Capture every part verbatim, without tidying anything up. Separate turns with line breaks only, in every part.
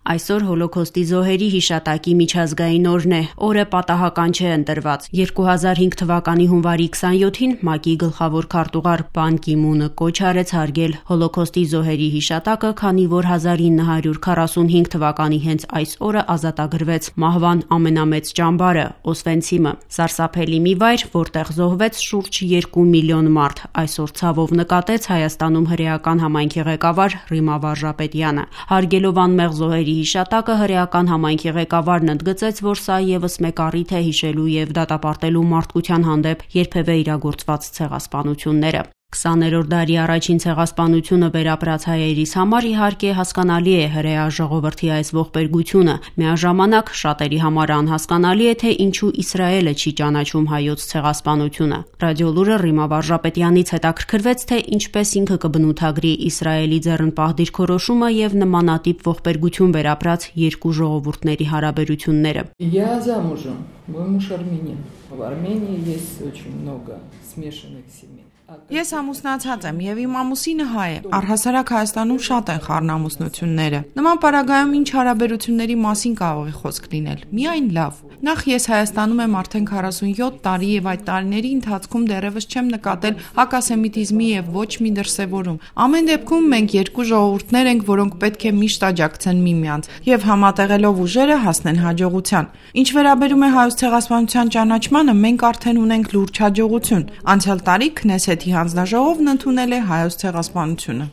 Այսօր Հոլոքոստի զոհերի հիշատակի միջազգային օրն է, օրը պատահական չէ ընտրված։ երկու հազար հինգ թվականի հունվարի քսանյոթին ՄԱԿ-ի գլխավոր քարտուղար Պան Կի Մունը կոչ արեց հարգել Հոլոքոստի զոհերի հիշատակը, քանի որ հազար ինը հարյուր քառասունհինգ թվականի հենց այս օրը ազատագրվեց մահվան ամենամեծ ճամբարը՝ Օսվենցիմը, սարսափելի մի վայր, որտեղ զոհվեց շուրջ երկու միլիոն մարդ։ Այսօր ցավով նկատեց Հայաստանում հրեական համայնքի ղեկավար Ռիմա Վարժապետյանը։ Հարգելով անմեղ զոհերի հիշատակը հրեական համայնքի ղեկավարն ընդգծեց, որ սա ևս մեկ առիթ է հիշելու եւ դատապարտելու մարդկության հանդեպ երբևէ իրագործված ցեղասպանությունները։ քսաներորդ դարի առաջին ցեղասպանությունը վերապրած հայերիս համար իհարկե հասկանալի է հրեա ժողովրդի այս ողբերգությունը, միաժամանակ շատերի համար անհասկանալի է, թե ինչու Իսրայելը չի ճանաչում հայոց ցեղասպանությունը։ Ռադիոլուրը Ռիմա Վարժապետյանից հետաքրքրվեց, թե ինչպես ինքը կբնութագրի Իսրայելի ձեռնպահ դիրքորոշումը եւ նմանատիպ ողբերգություն վերապրած երկու ժողովուրդների հարաբերությունները։
Я замужем, мой муж армянин. В Армении есть очень много смешанных семей.
Ես ամուսնացած եմ եւ իմ ամուսինը հայ է։ Առհասարակ Հայաստանում շատ են խառնամուսնությունները։ Նման պարագայում ինչ հարաբերությունների մասին կարող է խոսք լինել։ Միայն լավ։ Նախ ես Հայաստանում եմ արդեն քառասունյոթ տարի եւ այդ տարիների ընթացքում դեռևս չեմ նկատել հակասեմիտիզմի եւ ոչ մի դրսեւորում։ Ամեն դեպքում մենք երկու ժողովուրդներ ենք, որոնք պետք է միշտ աջակցեն միմյանց եւ համատեղելով ուժերը հասնեն հաջողության։ Ինչ վերաբերում է հայոց ցեղասպանության ճանաչմանը, մենք արդեն ունենք լուրջ հաջողություն։ Անցյալ տարի Քնեսեթի հանձնաժողովն ընդունել է հայոց ցեղասպանությունը։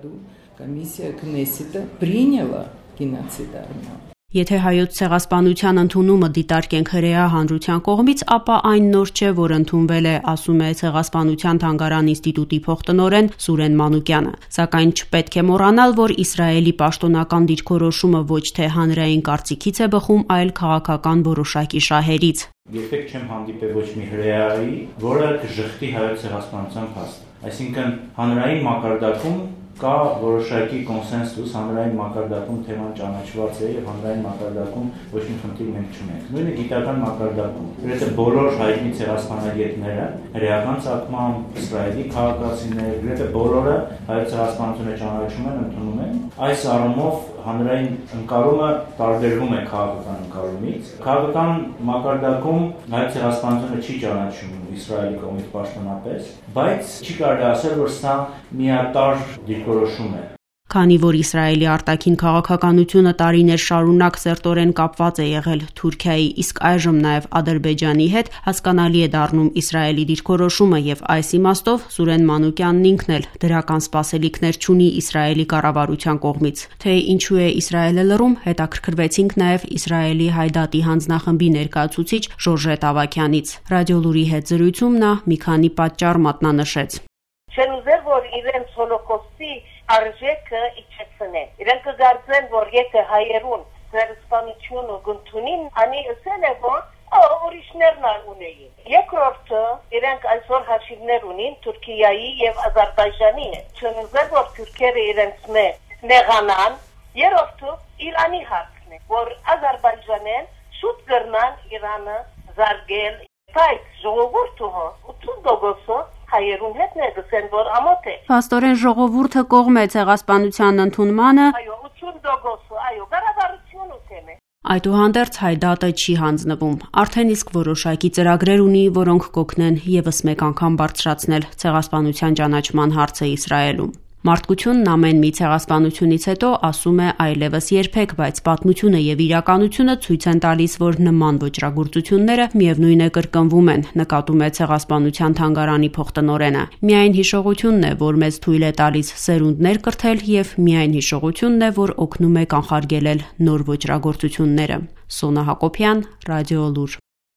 Комиссия Кнессета приняла геноцид армян.
Եթե հայոց ցեղասպանության ընդունումը դիտարկենք հրեա հանրության կողմից, ապա այն նոր չէ, որ ընդունվել է, ասում է Ցեղասպանության թանգարան ինստիտուտի փոխտնօրեն Սուրեն Մանուկյանը։ Սակայն չպետք է մոռանալ, որ Իսրայելի պաշտոնական դիրքորոշումը ոչ թե հանրային կարծիքից է բխում, այլ քաղաքական որոշակի շահերից։
Երբեք չեմ հանդիպել ոչ մի հրեայի, որը կժխտի հայոց ցեղասպանության փաստը։ Այսինքն հանրային մակարդակում կա որոշակի կոնսենսուս, հանրային մակարդակում թեման ճանաչված է եւ հանրային մակարդակում ոչ մի խնդիր մենք չունենք։ Նույնը գիտական մակարդակում։ Գրեթե բոլոր հայտնի ցեղասպանագետները, հրեական ցակմամբ Իսրայելի քաղաքացիներ, գրեթե բոլորը հայոց ցեղասպանությունը ճանաչում են, ընդունում են։ Այս առումով հանրային ընկալումը տարբերվում է քաղաքական ընկալումից։ Քաղաքական մակարդակում հայոց ցեղասպանությունը չի ճանաչում Իսրայելի կողմից պաշտոնապես, բայց չի կարելի ասել, որ սա միատարր դիրքորոշում է։ Քանի որ Իսրայելի արտաքին քաղաքականությունը տարիներ շարունակ սերտորեն կապված է եղել Թուրքիայի, իսկ այժմ նաև Ադրբեջանի հետ, հասկանալի է դառնում Իսրայելի դիրքորոշումը եւ այս իմաստով Սուրեն Մանուկյանն ինքն էլ դրական սպասելիքներ չունի Իսրայելի կառավարության կողմից։ Թե ինչու է Իսրայելը լռում, հետաքրքրվեցինք նաև Իսրայելի Հայդատի հանձնախմբի ներկայացուցիչ Ժորժետ Ավագյանից։ Ռադիոլուրի հետ զրույցում նա մի քանի պատճառ մատնանշեց։
Չեն ուզել, որ իրենց հոլոկոստի արժեքը իջեցնեն։ Իրենք կգործեն, որ եթե հայերուն ցեղասպանությունը գտնին, անի ասել է, որ ուրիշներն ունեին։ Երկրորդը, իրենք այսօր հաշիվներ ունին Թուրքիայի եւ Ադրբեջանի հետ։ Չեն ուզել, որ թուրքերը իրենց մեջ նեղանան։ Երրորդը, Իրանի հարցն է, որ Ադրբեջանեն շուտ կգրնան Իրանը զարգել։ Բայց ժողովուրդը ութուն տոկոսը հայերուն հետ ներդրեն, որ ամոթ է։
Փաստորեն ժողովուրդը կողմ է ցեղասպանության ընդունմանը։
Այո, ութուն տոկոսը, այո, կառավարությունը ուտեմ է։
Այդուհանդերձ Հայդատը չի հանձնվում։ Արդեն իսկ որոշակի ծրագրեր ունի, որոնք կօգնեն եւս մեկ անգամ բարձրացնել ցեղասպանության ճանաչման հարցը Իսրայելում։ Մարդկությունն ամեն մի ցեղասպանությունից հետո ասում է այլևս երբեք, բայց պատմությունը եւ իրականությունը ցույց են տալիս, որ նման ոճրագործությունները միևնույն է կրկնվում են, նկատում է Ցեղասպանության թանգարանի փոխտնօրենը։ Միայն հիշողությունն է, որ մեզ թույլ է տալիս սերունդներ կրթել եւ միայն հիշողությունն է, որ օգնում է կանխարգելել նոր ոճրագործությունները։ Սոնա Հակոբյան, Ռադիոլուր։